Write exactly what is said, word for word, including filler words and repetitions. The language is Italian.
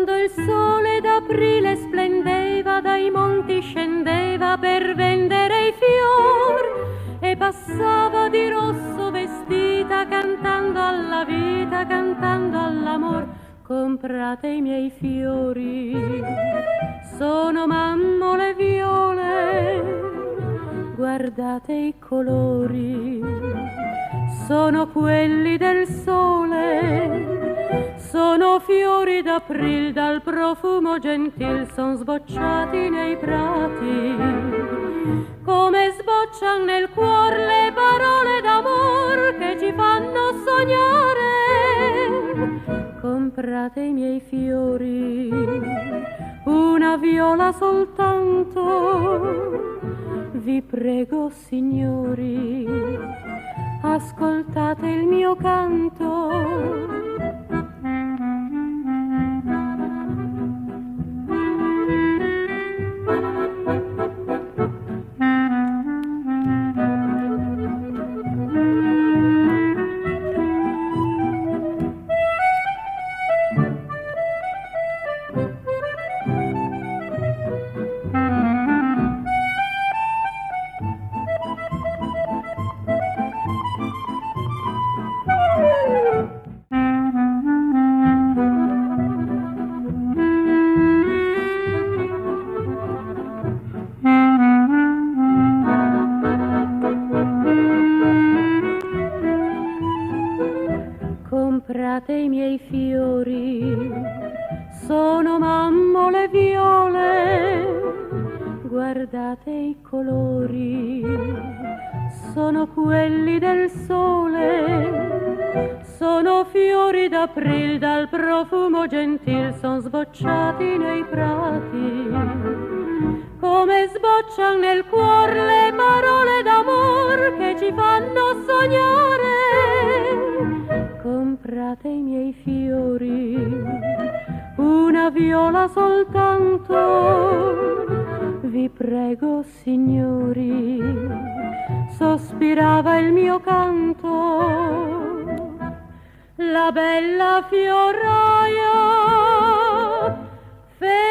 quando il sole d'aprile splendeva, dai monti scendeva per vendere i fior e passava di rosso vestita, cantando alla vita, cantando all'amor. Comprate i miei fiori, sono mammole viole, guardate i colori, sono quelli del sole, sono fiori d'aprile dal profumo gentil, son sbocciati nei prati, come sboccian nel cuor le parole d'amor che ci fanno sognare. Comprate i miei fiori, una viola soltanto, vi prego signori, ascoltate il mio canto. Comprate i miei fiori, sono mammole viole, guardate i colori, sono quelli del sole, sono fiori d'aprile dal profumo gentil, son sbocciati nei prati, come sboccian nel cuor le parole d'amor che ci fanno sognare. Comprate i miei fiori, una viola soltanto, vi prego signori, sospirava il mio canto, la bella fioraia